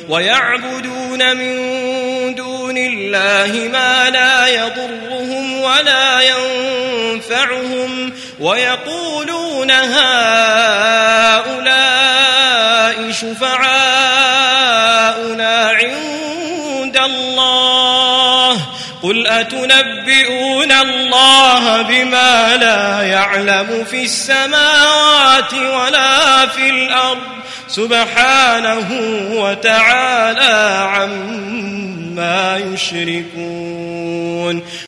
ويعبدون من دون الله ما لا يضرهم ولا ينفعهم ويقولون هؤلاء شفعاؤنا عند الله قل أتنبئون الله بما لا يعلم في السماوات ولا في الأرض سبحانه وتعالى عما يشركون